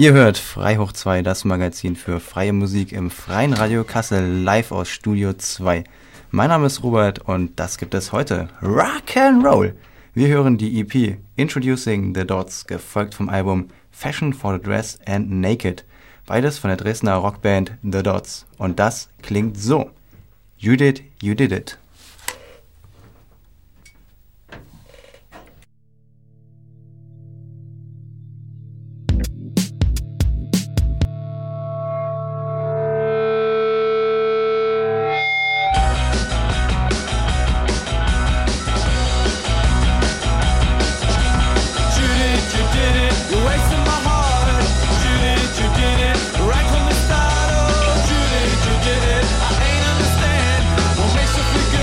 Ihr hört Frei hoch 2, das Magazin für freie Musik im Freien Radio Kassel, live aus Studio 2. Mein Name ist Robert und das gibt es heute. Rock'n'Roll! Wir hören die EP Introducing the Dots, gefolgt vom Album Fashion for the Dress and Naked. Beides von der Dresdner Rockband The Dots. Und das klingt so. You did it. Right from the start, oh, you did it. I ain't understand what makes you feel good.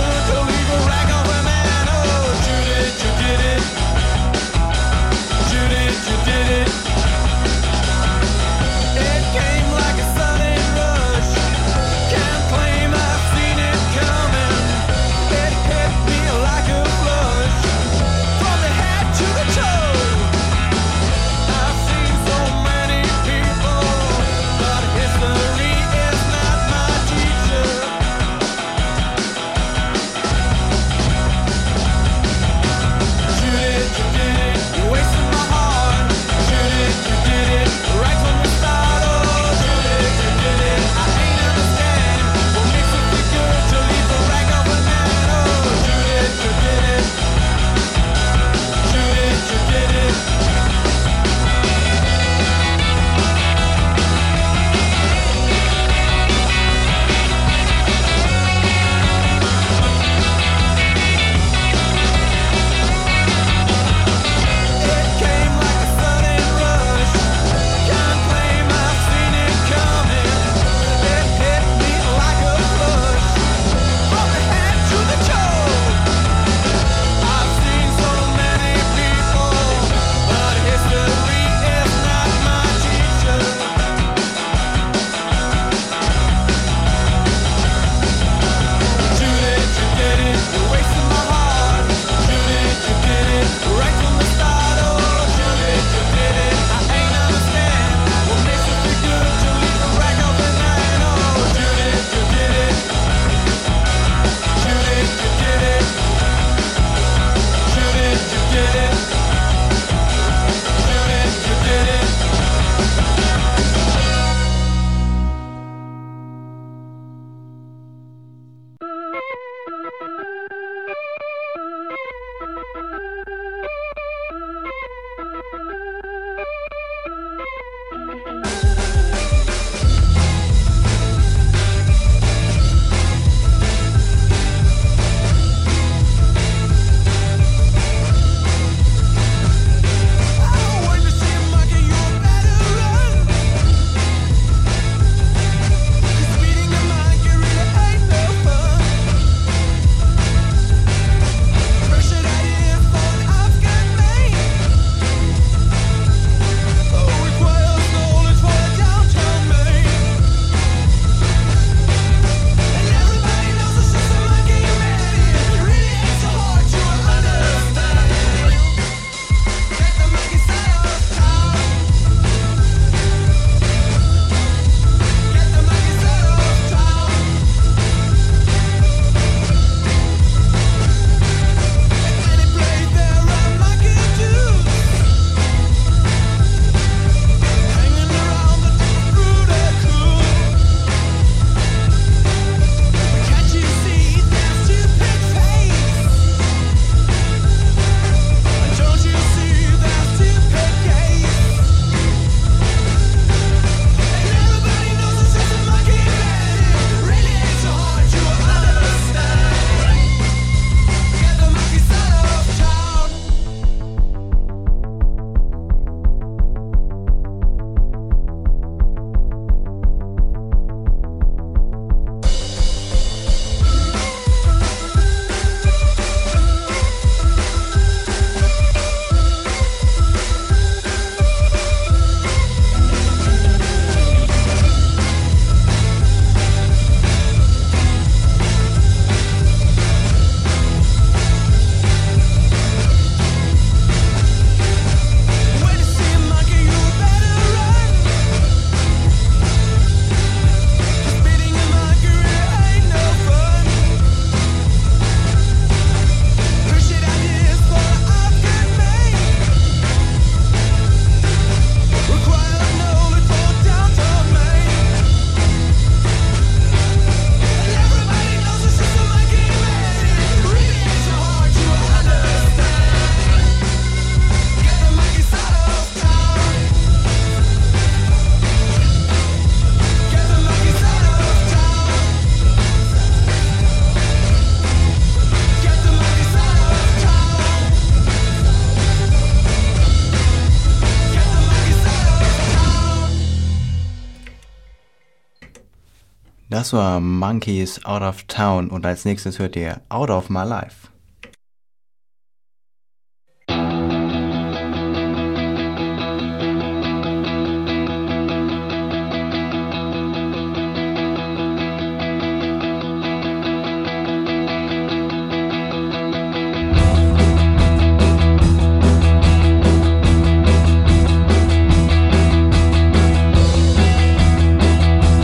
Das war Monkeys Out of Town und als nächstes hört ihr Out of My Life.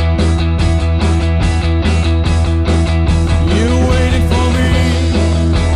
You waited for me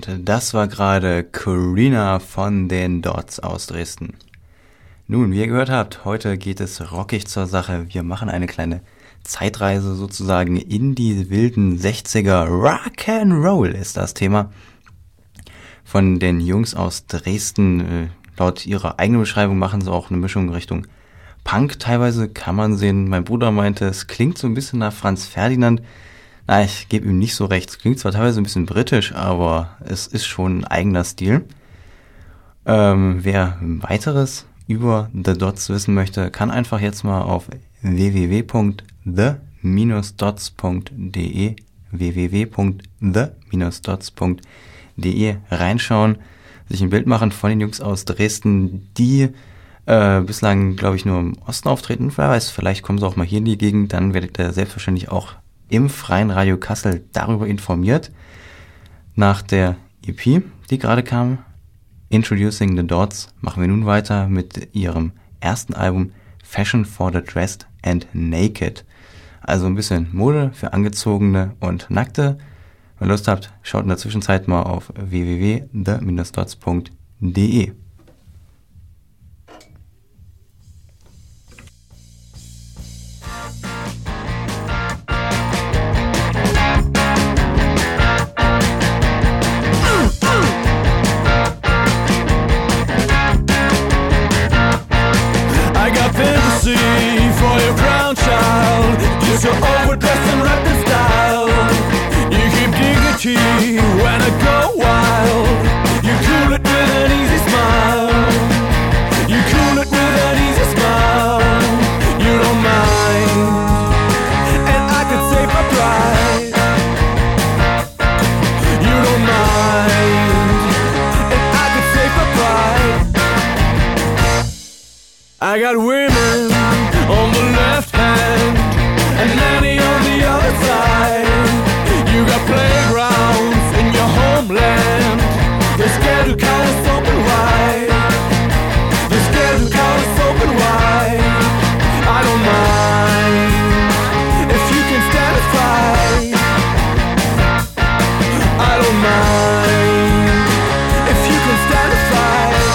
Und das war gerade Corina von den Dots aus Dresden. Nun, wie ihr gehört habt, heute geht es rockig zur Sache. Wir machen eine kleine Zeitreise sozusagen in die wilden 60er. Rock'n'Roll ist das Thema von den Jungs aus Dresden. Laut ihrer eigenen Beschreibung machen sie auch eine Mischung Richtung Punk. Teilweise kann man sehen, mein Bruder meinte, es klingt so ein bisschen nach Franz Ferdinand. Na, ich gebe ihm nicht so recht. Es klingt zwar teilweise ein bisschen britisch, aber es ist schon ein eigener Stil. Wer weiteres über The Dots wissen möchte, kann einfach jetzt mal auf www.the-dots.de reinschauen, sich ein Bild machen von den Jungs aus Dresden, die bislang, glaube ich, nur im Osten auftreten. Wer weiß, vielleicht kommen sie auch mal hier in die Gegend, dann werdet ihr selbstverständlich auch im Freien Radio Kassel darüber informiert. Nach der EP, die gerade kam, Introducing the Dots, machen wir nun weiter mit ihrem ersten Album Fashion for the Dressed and Naked. Also ein bisschen Mode für Angezogene und Nackte. Wenn ihr Lust habt, schaut in der Zwischenzeit mal auf www.the-dots.de. For your crown child, you're so overdressed and wrapped in style. You keep dignity when I go wild. You cool it with an easy smile. You cool it with an easy smile. You don't mind, and I could save my pride. You don't mind, and I could save my pride. I got women on the left hand and nanny on the other side. You got playgrounds in your homeland. They're scared to count us open wide. They're scared to count us open wide. I don't mind if you can stand a fight. I don't mind if you can stand a fight.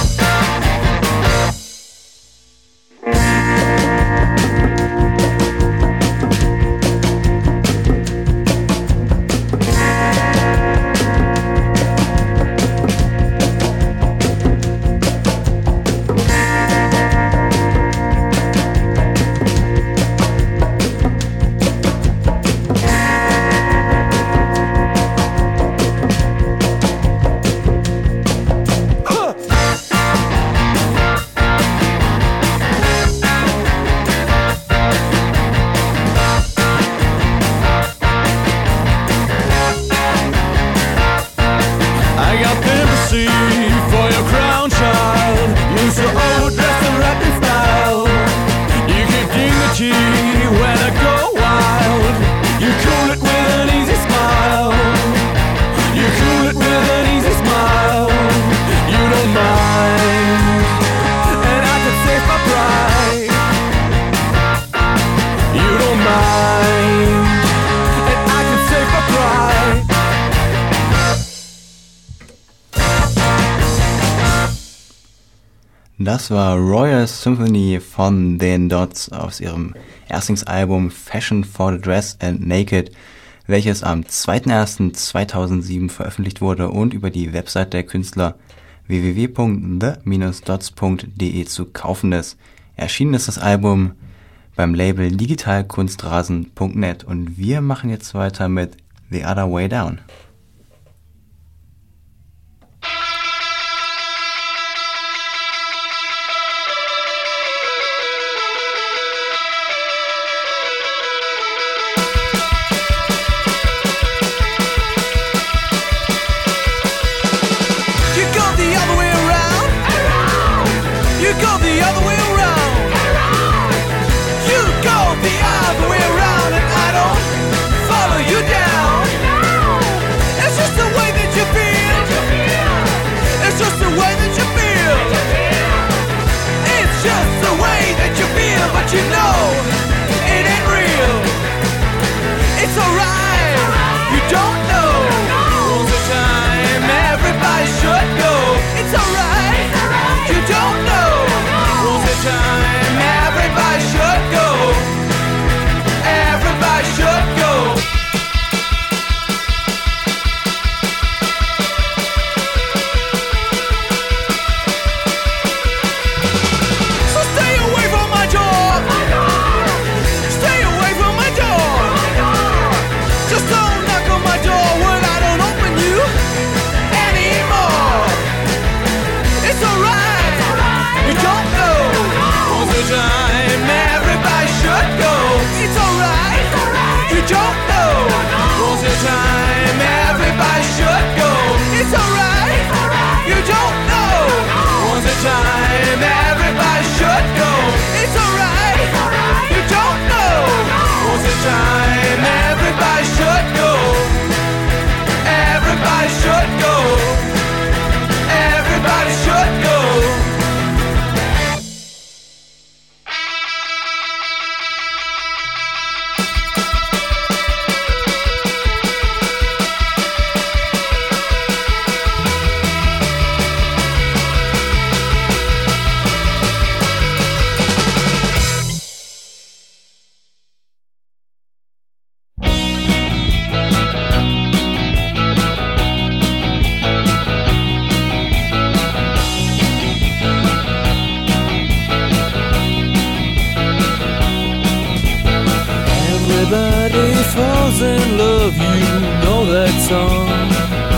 Das war Royal Symphony von den Dots aus ihrem Erstlingsalbum Fashion for the Dressed and Naked, welches am 2.1.2007 veröffentlicht wurde und über die Website der Künstler www.the-dots.de zu kaufen ist. Erschienen ist das Album beim Label digitalkunstrasen.net und wir machen jetzt weiter mit The Other Way Down. You know, it ain't real. It's alright, you don't know. All the time, every Everybody falls in love, you know that song.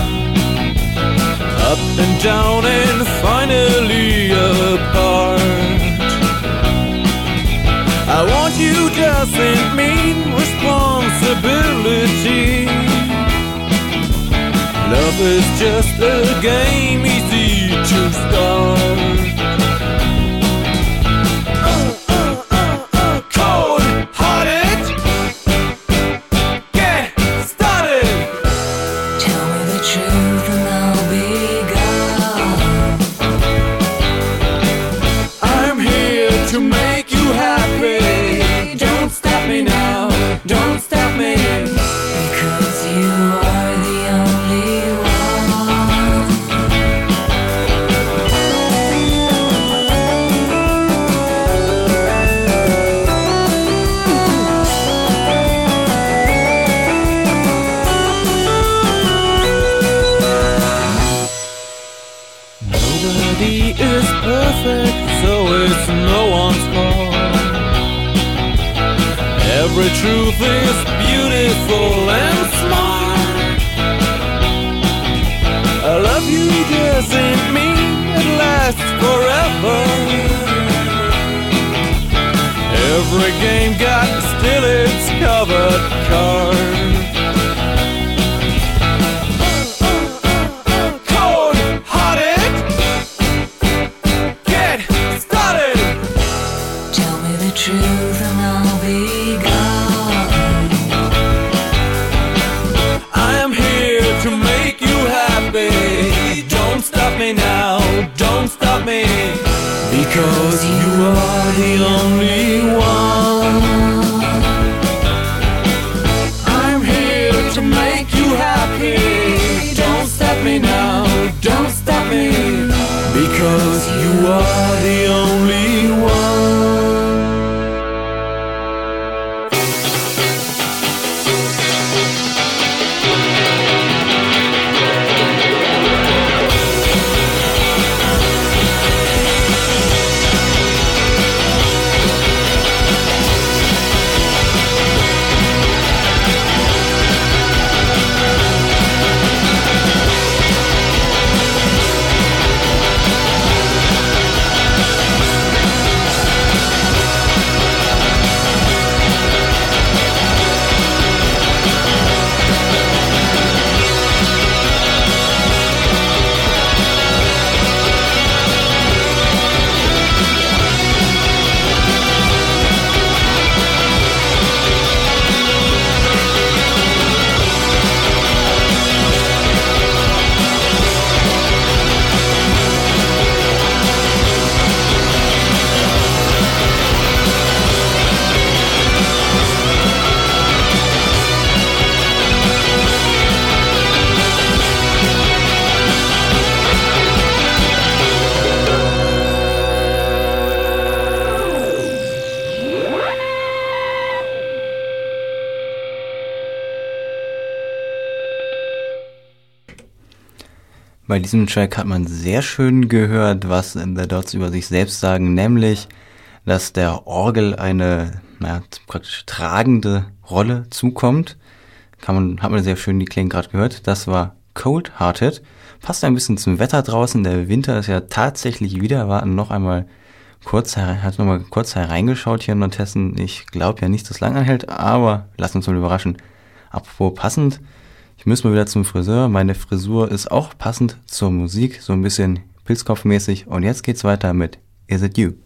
Up and down and finally apart. I want you doesn't mean responsibility. Love is just a game easy to start. Every truth is beautiful and smart. I love you doesn't mean it lasts forever. Every game got still its covered card. Cold-hearted, get started. Tell me the truth and I'll be gone. Don't stop me now, don't stop me, because you are the only one. I'm here to make you happy. Don't stop me now, don't stop me, because you are the only one. Bei diesem Track hat man sehr schön gehört, was The Dots über sich selbst sagen, nämlich, dass der Orgel eine praktisch tragende Rolle zukommt. Hat man sehr schön die Klänge gerade gehört. Das war Cold-Hearted. Passt ein bisschen zum Wetter draußen. Der Winter ist ja tatsächlich wieder. Warten noch einmal kurz hereingeschaut hier in Nordhessen. Ich glaube ja nicht, dass es lang anhält, aber lasst uns mal überraschen. Apropos passend. Ich muss mal wieder zum Friseur. Meine Frisur ist auch passend zur Musik, so ein bisschen pilzkopfmäßig. Und jetzt geht's weiter mit Is It You?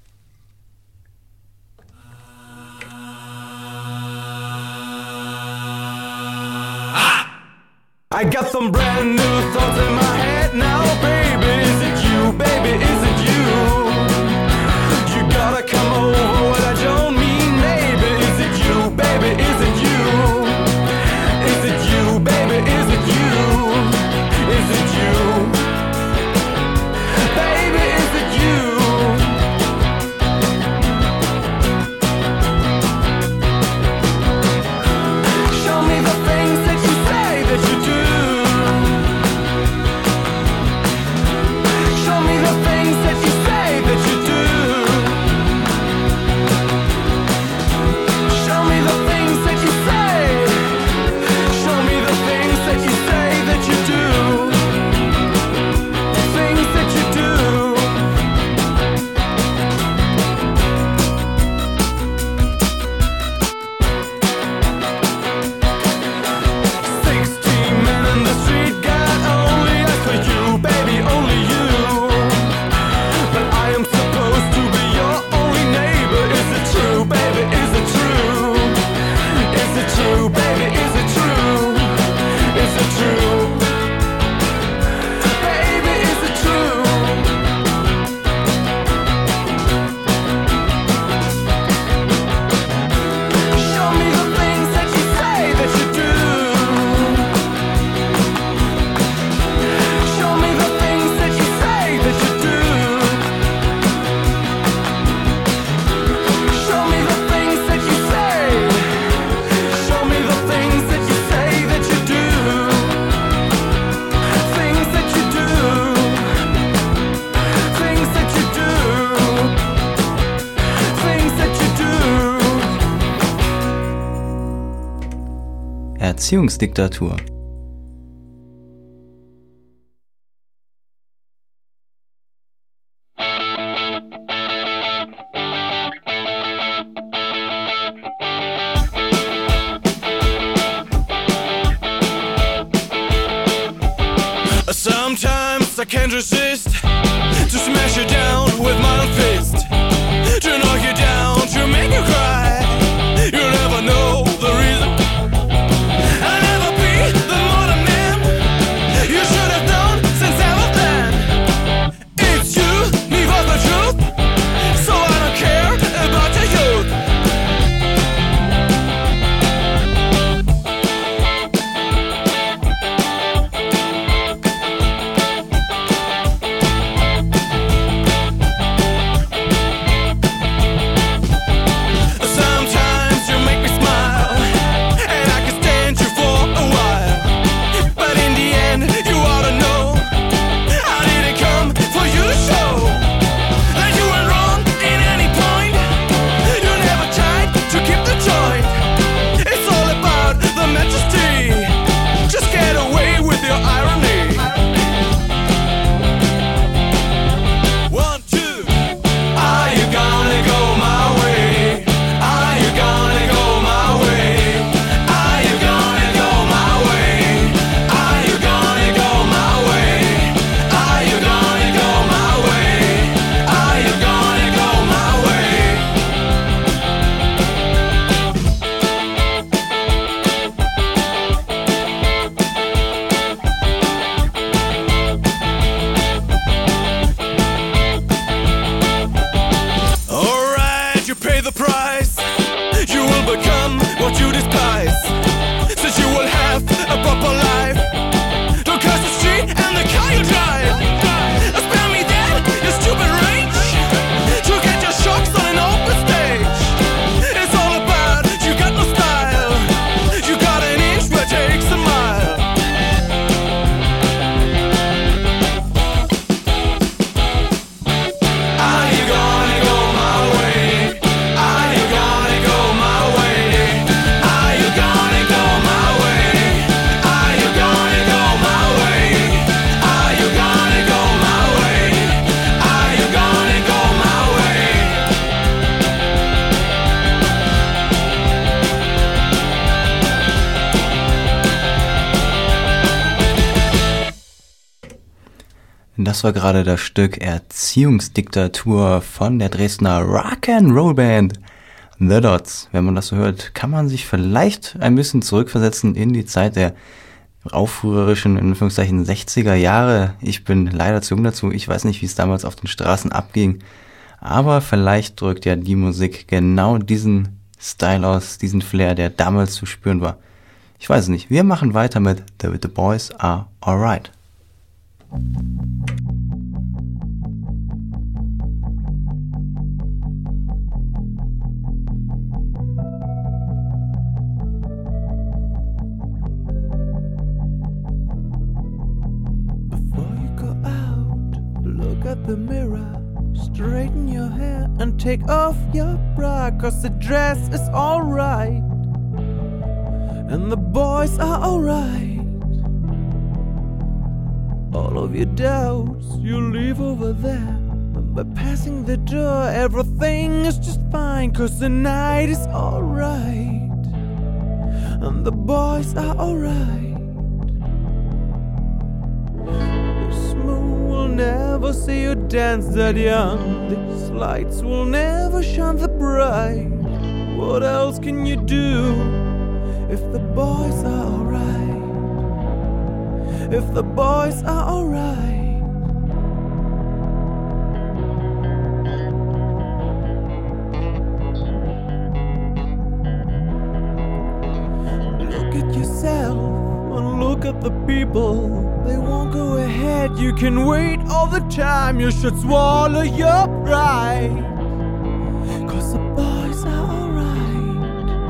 I got some brand new thoughts in my head now, baby. Is it you, baby? Is it you? You gotta come over what I don't mean, maybe. Is it you, baby? Is it you? Is it you, baby? Is it you? Is it you? Baby, is it you? Show me the things that you say that you do. Erziehungsdiktatur. Sometimes I can't resist to smash you down with my own fist, to knock you down, to make you cry. You never know the reason. I'll never be the modern man you should have known since ever then. It's you, me for the truth, so I don't care about your youth. Das war gerade das Stück Erziehungsdiktatur von der Dresdner Rock'n'Roll Band The Dots. Wenn man das so hört, kann man sich vielleicht ein bisschen zurückversetzen in die Zeit der aufrührerischen, in Anführungszeichen, 60er Jahre. Ich bin leider zu jung dazu, ich weiß nicht, wie es damals auf den Straßen abging, aber vielleicht drückt ja die Musik genau diesen Style aus, diesen Flair, der damals zu spüren war. Ich weiß es nicht, wir machen weiter mit The Boys Are Alright. Before you go out, look at the mirror, straighten your hair and take off your bra, 'cause the dress is alright and the boys are alright. All of your doubts you leave over there, and by passing the door everything is just fine, 'cause the night is alright and the boys are alright. This moon will never see you dance that young, these lights will never shine that bright. What else can you do if the boys are alright? If the boys are alright. Look at yourself and look at the people. They won't go ahead, you can wait all the time. You should swallow your pride, 'cause the boys are alright.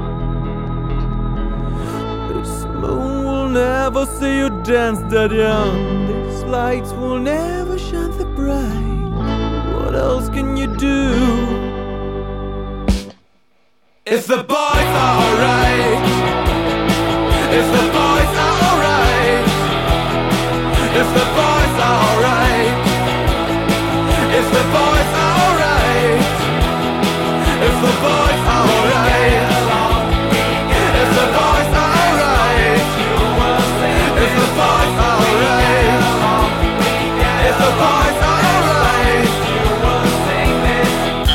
This moon will never see you dance that young, these lights will never shine that bright. What else can you do if the boys are alright? If the boys are alright, if the boys are alright, if the boys are alright, if the boys are alright, if the boys are alright, if the boys are alright, if the boys are alright, you will sing this.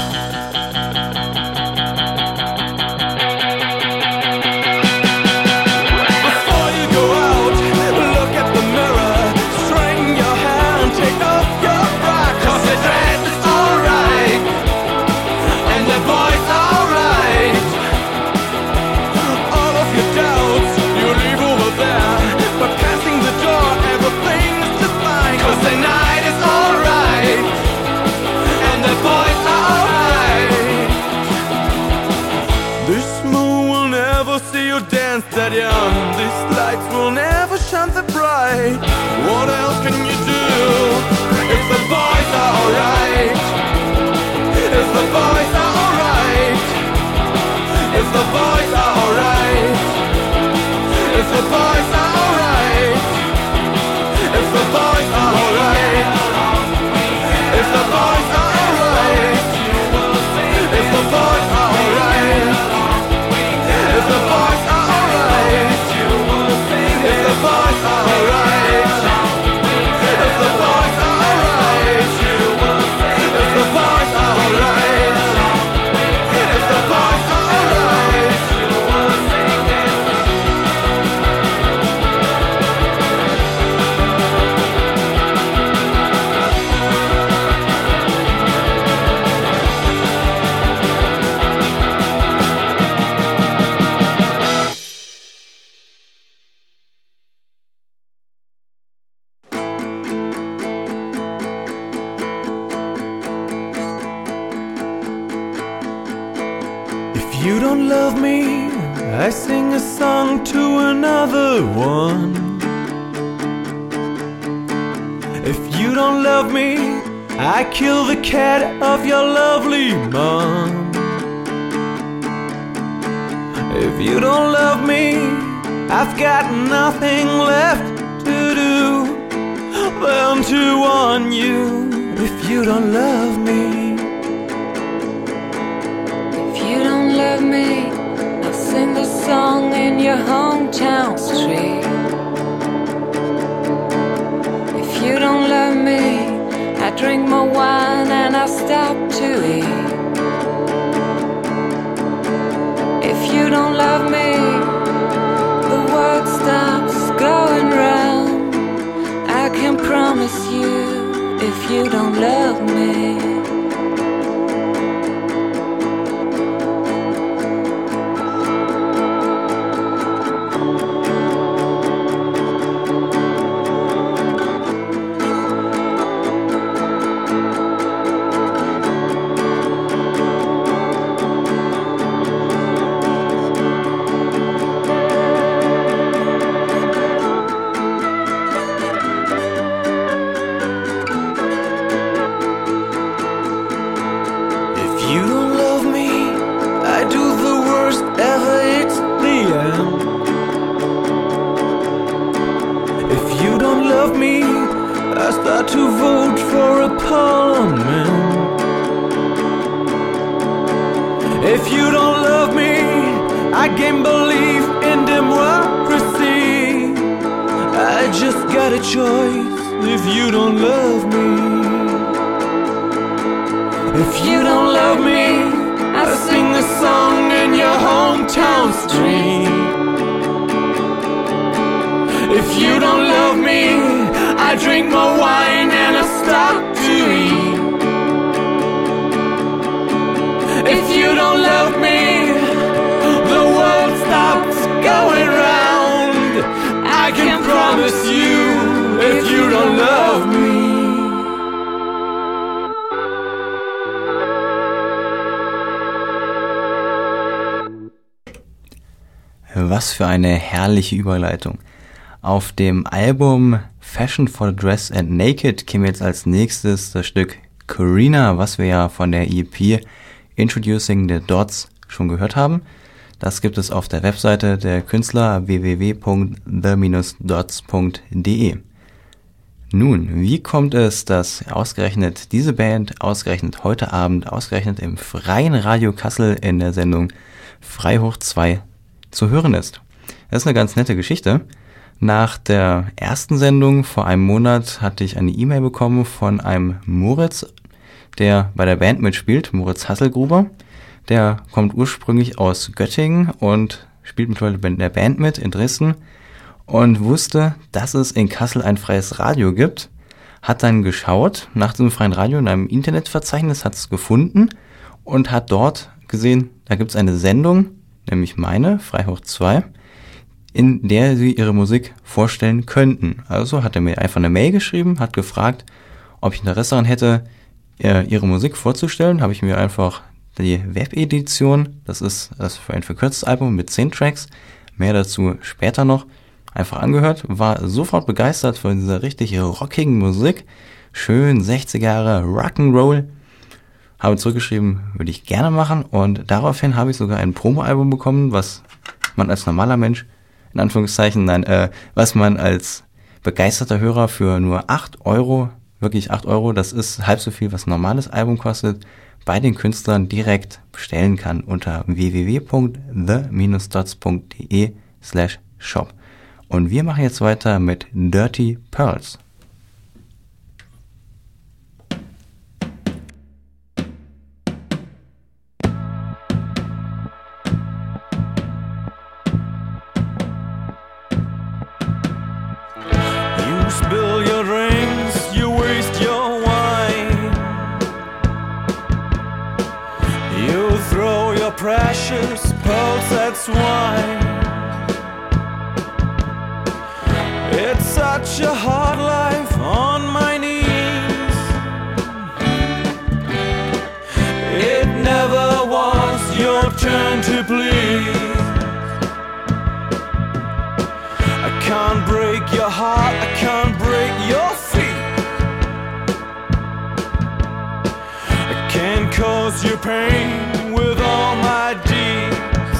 Before you go out, look at the mirror, straighten your hair and take off your bra, 'cause the dress is alright, and the boys are alright. All of your doubts, you leave over there, but passing the door, everything is just fine, 'cause the night is alright, and the boys are alright. This moon will never see you dance that young, these lights will never shine that bright. What else can you do if the boys are alright? If the boys are alright, if the boys are alright, if the boys are alright, if the boys are alright, if the boys are alright, if the boys are alright, if the boys are alright, if the boys are alright, if the boys are alright, if the boys are alright, if the boys are alright, you will sing it. If you don't love me, I sing a song to another one. If you don't love me, I kill the cat of your lovely mom. If you don't love me, I've got nothing left to do than to warn you. If you don't love me, If you don't love me, I'll sing the song in your hometown street. If you don't love me, I drink more wine and I stop to eat. If you don't love me, the world stops going round. I can promise you, if you don't love me. if you don't love me, I do the worst ever, it's the end. If you don't love me, I start to vote for a parliament. If you don't love me, I gain belief in democracy. I just got a choice if you don't love me. If you don't love me, I sing a song in your hometown street. If you don't love me, I drink more wine and I stop to eat. If you don't love me, the world stops going round. I can promise you, if you don't love me. Was für eine herrliche Überleitung. Auf dem Album Fashion for the Dress and Naked käme jetzt als nächstes das Stück Karina, was wir ja von der EP Introducing the Dots schon gehört haben. Das gibt es auf der Webseite der Künstler www.the-dots.de. Nun, wie kommt es, dass ausgerechnet diese Band, ausgerechnet heute Abend, ausgerechnet im Freien Radio Kassel in der Sendung Frei hoch 2 zu hören ist? Das ist eine ganz nette Geschichte. Nach der ersten Sendung vor einem Monat hatte ich eine E-Mail bekommen von einem Moritz, der bei der Band mitspielt, Moritz Hasselgruber. Der kommt ursprünglich aus Göttingen und spielt mittlerweile in der Band mit in Dresden und wusste, dass es in Kassel ein freies Radio gibt. Hat dann geschaut nach diesem freien Radio in einem Internetverzeichnis, hat es gefunden und hat dort gesehen, da gibt es eine Sendung, nämlich meine, Frei hoch 2, in der sie ihre Musik vorstellen könnten. Also hat er mir einfach eine Mail geschrieben, hat gefragt, ob ich Interesse daran hätte, ihre Musik vorzustellen. Habe ich mir einfach die Web-Edition, das ist das für ein verkürztes Album mit 10 Tracks, mehr dazu später noch, einfach angehört, war sofort begeistert von dieser richtig rockigen Musik, schön 60er Jahre Rock'n'Roll, habe zurückgeschrieben, würde ich gerne machen und daraufhin habe ich sogar ein Promo-Album bekommen, was man als normaler Mensch, in Anführungszeichen, was man als begeisterter Hörer für nur 8 Euro, wirklich 8 Euro, das ist halb so viel, was ein normales Album kostet, bei den Künstlern direkt bestellen kann unter www.the-dots.de/shop. Und wir machen jetzt weiter mit Dirty Pearls. You spill your drinks, you waste your wine. You throw your precious pearls at swine. It's such a hard life on my knees. It never was your turn to please. I can't break your heart, I can't break your feet. I can't cause you pain with all my deeds.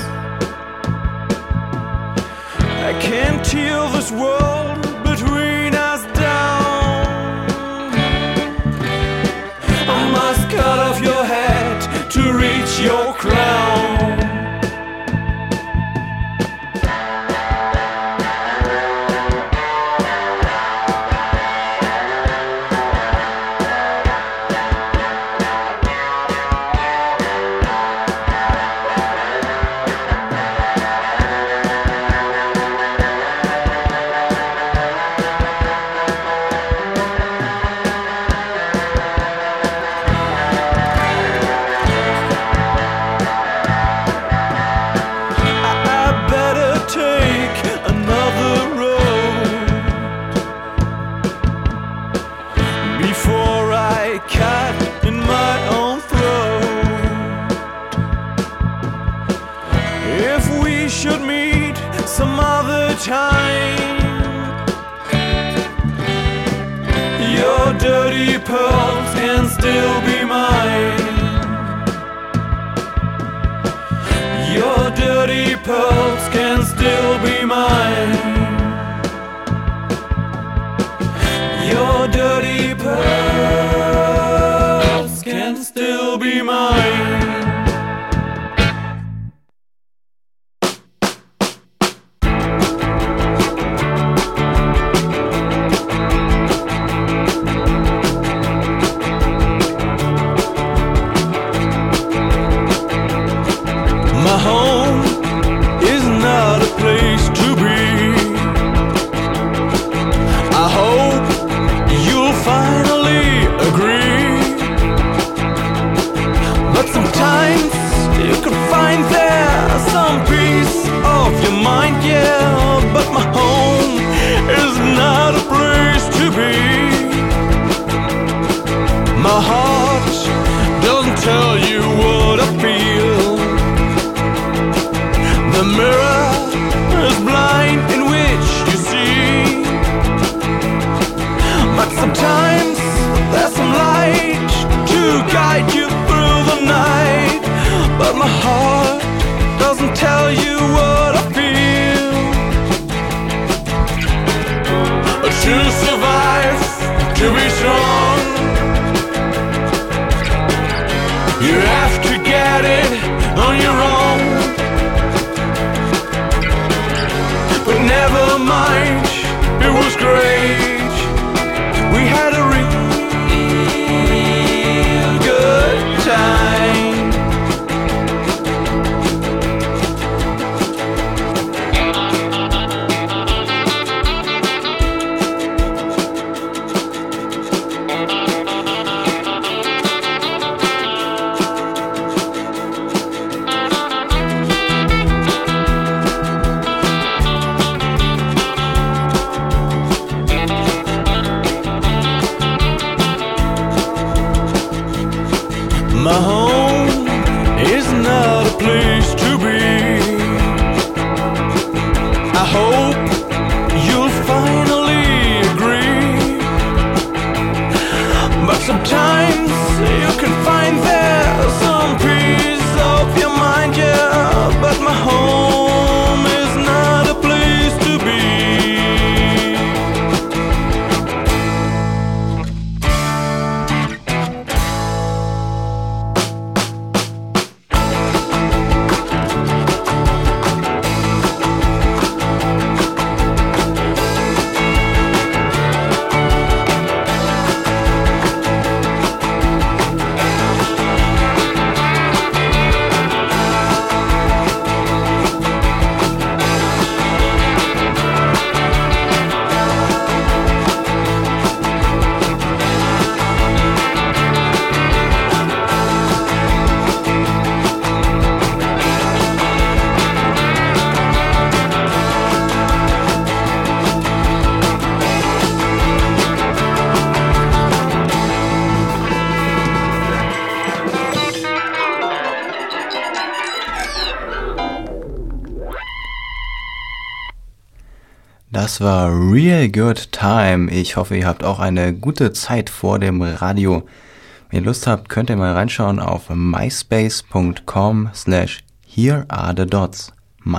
I can't tear this world between us down. I must cut off your head to reach your crown. Your dirty pearls can still be mine. Your dirty pearls can still be mine. Your dirty pearls can still be mine. Tell you what I feel. To survive, to be strong, you have to get it on your own. But never mind, it was great. We had a real good time. My home is not a place to be. I hope you'll finally agree. But sometimes you can find there some peace of your mind, yeah. But my home is not a place to be. Das war Real Good Time. Ich hoffe, ihr habt auch eine gute Zeit vor dem Radio. Wenn ihr Lust habt, könnt ihr mal reinschauen auf myspace.com/herearethedots.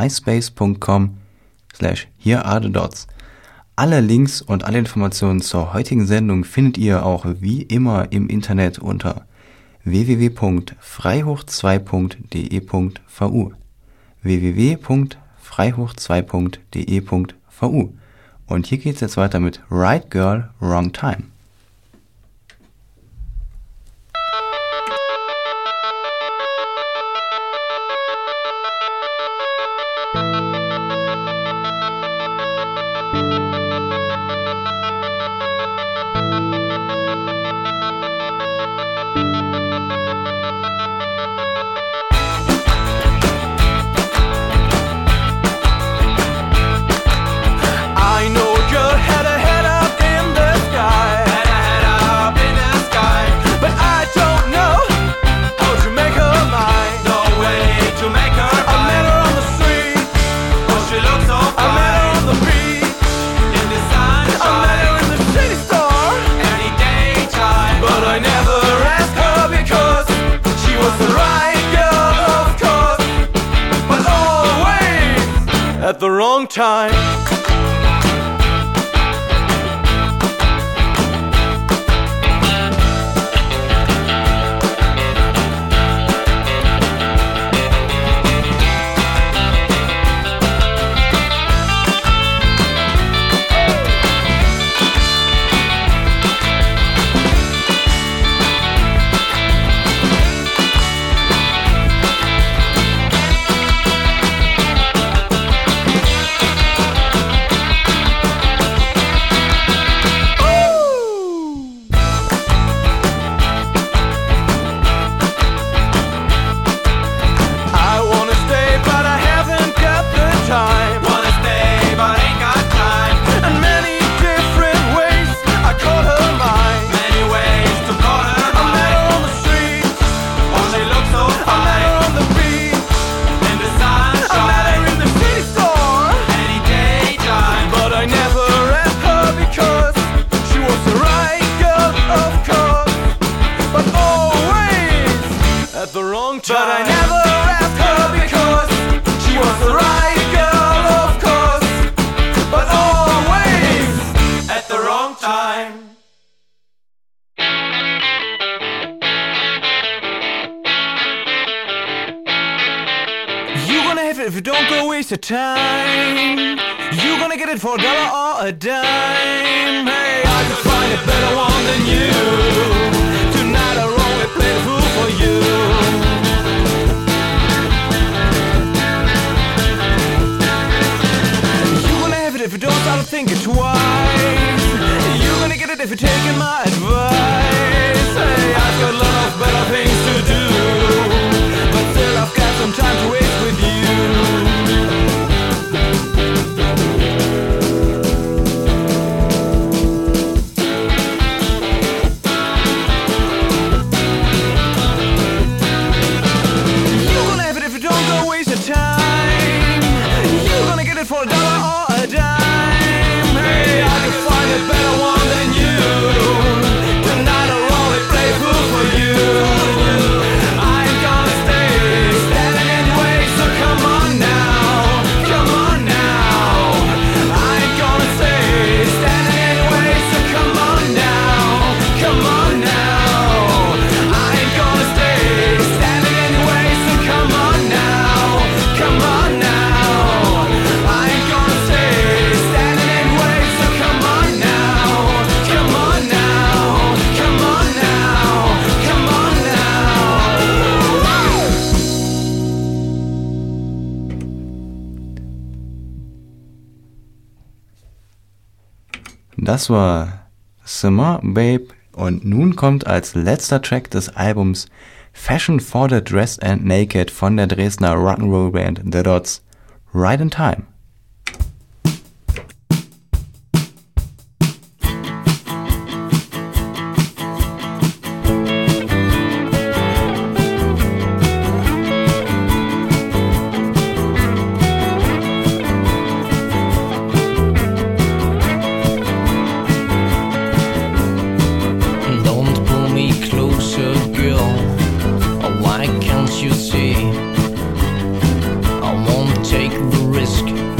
myspace.com/herearethedots. Alle Links und alle Informationen zur heutigen Sendung findet ihr auch wie immer im Internet unter www.freihoch2.de.vu www.freihoch2.de.vu. Und hier geht's jetzt weiter mit Right Girl, Wrong Time. At the wrong time. But I never asked her because she was the waste of time. You gonna get it for $1 or a dime. Hey, I could find a better one than you. Tonight I'll only play the fool for you. You gonna have it if you don't start to think it twice. You gonna get it if you're taking my advice. Hey, I've got a lot of better things to do, but still I've got some time to waste with you. For $1 or a dime. Hey, I can find a better one than you. Tonight I'll only play fool for you. I ain't gonna stay standing in your way, so come on now, come on now. I ain't gonna stay standing in your way, so come on now, come on now. I ain't gonna stay standing in your way, so come on now, come on now. Das war Summer Babe und nun kommt als letzter Track des Albums Fashion for the Dressed and Naked von der Dresdner Rock'n'Roll Band The Dots, Right in Time. You see, I won't take the risk.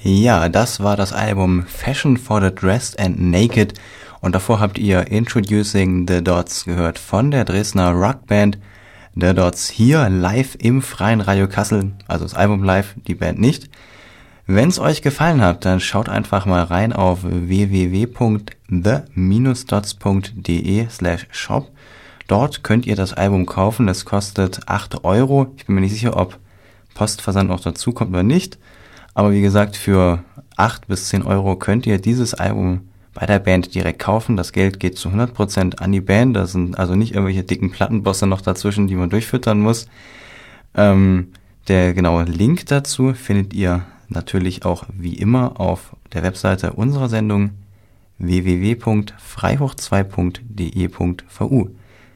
Ja, das war das Album Fashion for the Dressed and Naked und davor habt ihr Introducing the Dots gehört von der Dresdner Rockband The Dots hier live im Freien Radio Kassel, also das Album live, die Band nicht. Wenn es euch gefallen hat, dann schaut einfach mal rein auf www.the-dots.de/shop. Dort könnt ihr das Album kaufen, es kostet 8 Euro. Ich bin mir nicht sicher, ob Postversand noch dazu kommt oder nicht. Aber wie gesagt, für 8 bis 10 Euro könnt ihr dieses Album bei der Band direkt kaufen. Das Geld geht zu 100% an die Band. Da sind also nicht irgendwelche dicken Plattenbosse noch dazwischen, die man durchfüttern muss. Der genaue Link dazu findet ihr natürlich auch wie immer auf der Webseite unserer Sendung www.freihoch2.de.vu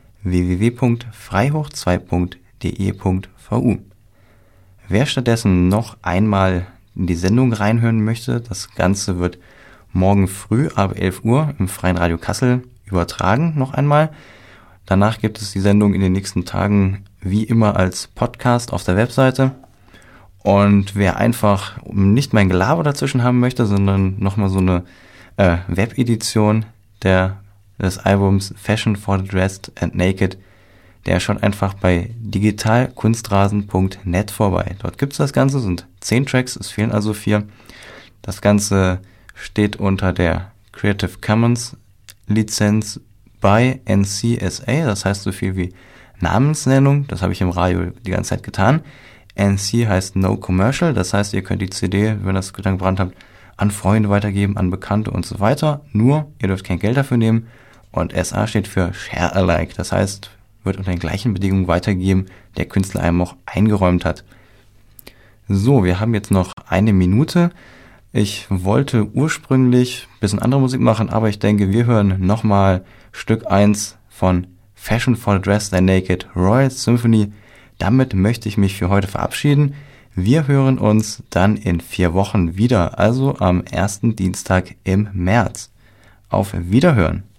www.freihoch2.de.vu. Wer stattdessen noch einmal in die Sendung reinhören möchte, das Ganze wird morgen früh ab 11 Uhr im Freien Radio Kassel übertragen noch einmal. Danach gibt es die Sendung in den nächsten Tagen wie immer als Podcast auf der Webseite. Und wer einfach nicht mein Gelaber dazwischen haben möchte, sondern nochmal so eine Webedition des Albums Fashion for the Dressed and Naked, der schaut einfach bei digitalkunstrasen.net vorbei. Dort gibt es das Ganze, sind 10 Tracks, es fehlen also 4. Das Ganze steht unter der Creative Commons Lizenz by NC-SA, das heißt so viel wie Namensnennung, das habe ich im Radio die ganze Zeit getan. NC heißt No Commercial, das heißt, ihr könnt die CD, wenn ihr das Gedanken gebrannt habt, an Freunde weitergeben, an Bekannte und so weiter. Nur, ihr dürft kein Geld dafür nehmen. Und SA steht für Share Alike, das heißt, wird unter den gleichen Bedingungen weitergegeben, der Künstler einem auch eingeräumt hat. So, wir haben jetzt noch 1 Minute. Ich wollte ursprünglich ein bisschen andere Musik machen, aber ich denke, wir hören nochmal Stück 1 von Fashion for the Dressed and Naked, Royal Symphony. Damit möchte ich mich für heute verabschieden. Wir hören uns dann in 4 Wochen wieder, also am ersten Dienstag im März. Auf Wiederhören!